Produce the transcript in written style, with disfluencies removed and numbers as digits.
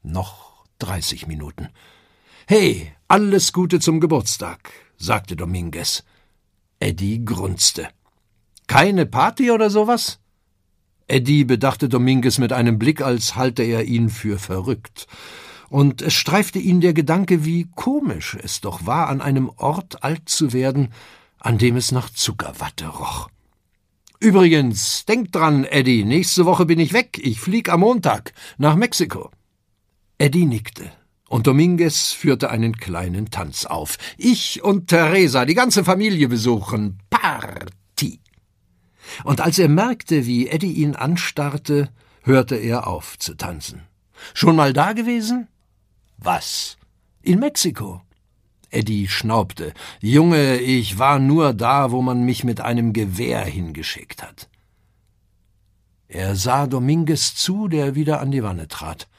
Noch 30 Minuten. »Hey, alles Gute zum Geburtstag«, sagte Dominguez. Eddie grunzte. »Keine Party oder sowas?« Eddie bedachte Dominguez mit einem Blick, als halte er ihn für verrückt. Und es streifte ihn der Gedanke, wie komisch es doch war, an einem Ort alt zu werden, an dem es nach Zuckerwatte roch. »Übrigens, denk dran, Eddie, nächste Woche bin ich weg. Ich flieg am Montag nach Mexiko.« Eddie nickte, und Dominguez führte einen kleinen Tanz auf. »Ich und Teresa, die ganze Familie besuchen. Party!« Und als er merkte, wie Eddie ihn anstarrte, hörte er auf zu tanzen. »Schon mal da gewesen?« »Was?« »In Mexiko.« Eddie schnaubte. »Junge, ich war nur da, wo man mich mit einem Gewehr hingeschickt hat.« Er sah Dominguez zu, der wieder an die Wanne trat.